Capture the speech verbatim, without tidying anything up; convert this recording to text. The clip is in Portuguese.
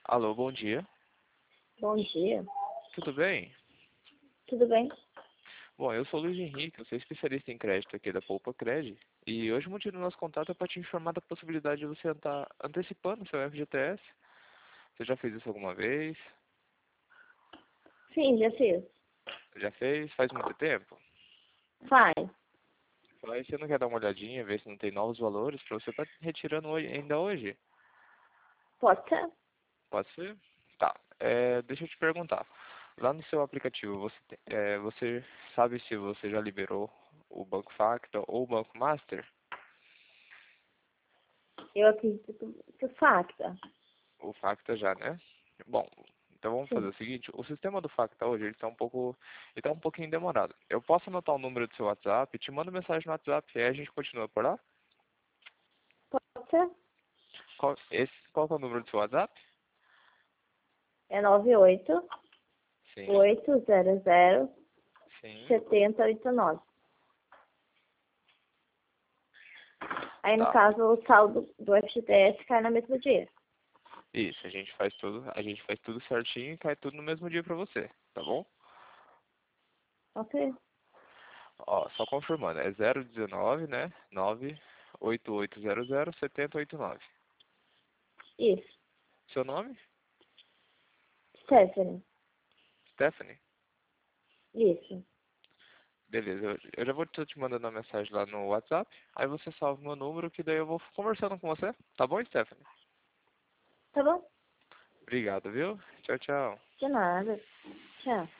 Alô, bom dia. Bom dia. Tudo bem? Tudo bem? Bom, eu sou o Luiz Henrique, eu sou especialista em crédito aqui da Poupa Cred. E hoje o motivo do nosso contato é para te informar da possibilidade de você estar antecipando o seu F G T S. Você já fez isso alguma vez? Sim, já fiz. Já fez? Faz muito tempo? Faz. Aí você não quer dar uma olhadinha, ver se não tem novos valores para você estar retirando hoje, ainda hoje? Pode ser? Pode ser? Tá. É, deixa eu te perguntar. Lá no seu aplicativo, você, tem- é, você sabe se você já liberou o Banco Facta ou o Banco Master? Eu acredito que facta. O Facta já, né? Bom, então vamos fazer Sim. o seguinte, o sistema do Facta hoje, ele está um pouco, ele tá um pouquinho demorado. Eu posso anotar o número do seu WhatsApp, te mando mensagem no WhatsApp e aí a gente continua por lá? Pode ser? Qual, esse, qual que é o número do seu WhatsApp? É nove oito Sim, oito zero zero sim, sete zero oito nove. Aí, no tá. caso, o saldo do F G T S cai no mesmo dia. Isso, a gente faz tudo, a gente faz tudo certinho e cai tudo no mesmo dia pra você, tá bom? Ok. Ó, só confirmando, é zero dezenove, né? nove oito oito zero zero sete zero oito nove. Isso. Seu nome? Stephanie. Stephanie? Isso. Beleza, eu, eu já vou te te mandando uma mensagem lá no WhatsApp, aí você salva o meu número que daí eu vou conversando com você. Tá bom, Stephanie? Tá bom? Obrigado, viu? Tchau, tchau. De nada. Tchau.